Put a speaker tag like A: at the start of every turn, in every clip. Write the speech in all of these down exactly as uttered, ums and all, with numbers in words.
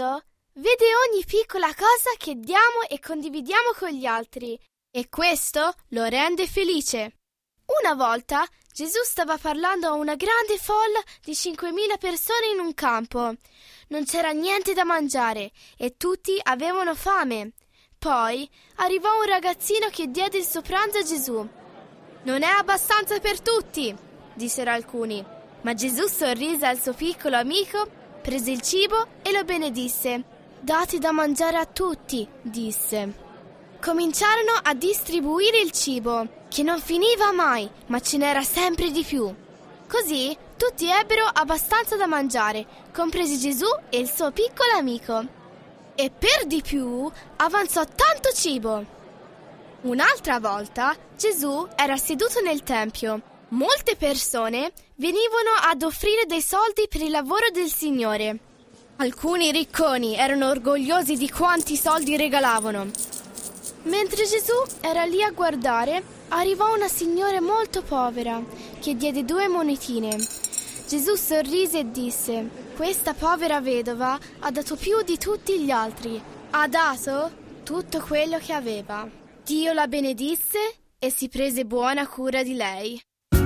A: Dio vede ogni piccola cosa che diamo e condividiamo con gli altri e questo lo rende felice. Una volta Gesù stava parlando a una grande folla di cinquemila persone in un campo. Non c'era niente da mangiare e tutti avevano fame. Poi arrivò un ragazzino che diede il suo pranzo a Gesù. «Non è abbastanza per tutti», dissero alcuni, ma Gesù sorrise al suo piccolo amico, prese il cibo e lo benedisse. «Date da mangiare a tutti», disse. Cominciarono a distribuire il cibo, che non finiva mai, ma ce n'era sempre di più. Così tutti ebbero abbastanza da mangiare, compresi Gesù e il suo piccolo amico. E per di più avanzò tanto cibo. Un'altra volta Gesù era seduto nel tempio. Molte persone venivano ad offrire dei soldi per il lavoro del Signore. Alcuni ricconi erano orgogliosi di quanti soldi regalavano. Mentre Gesù era lì a guardare, arrivò una signora molto povera che diede due monetine. Gesù sorrise e disse: «Questa povera vedova ha dato più di tutti gli altri. Ha dato tutto quello che aveva». Dio la benedisse e si prese buona cura di lei.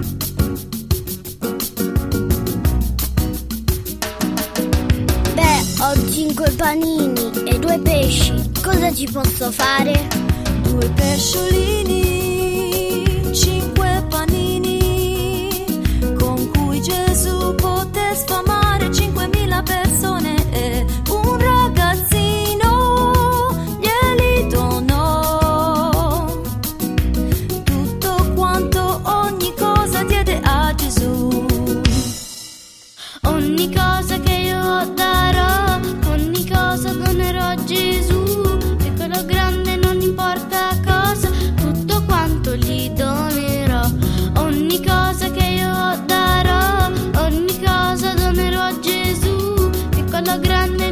B: Beh, ho cinque panini e due pesci. Cosa ci posso fare?
C: Due pesciolini, cinque panini, con cui Gesù poté sfamare cinquemila persone e un ragazzino glieli donò. Tutto quanto, ogni cosa diede a Gesù.
D: Ogni cosa che io darò, ogni cosa donerò a Gesù, piccolo o grande non importa cosa, tutto quanto gli donerò. Ogni cosa che io darò, ogni cosa donerò a Gesù, piccolo o grande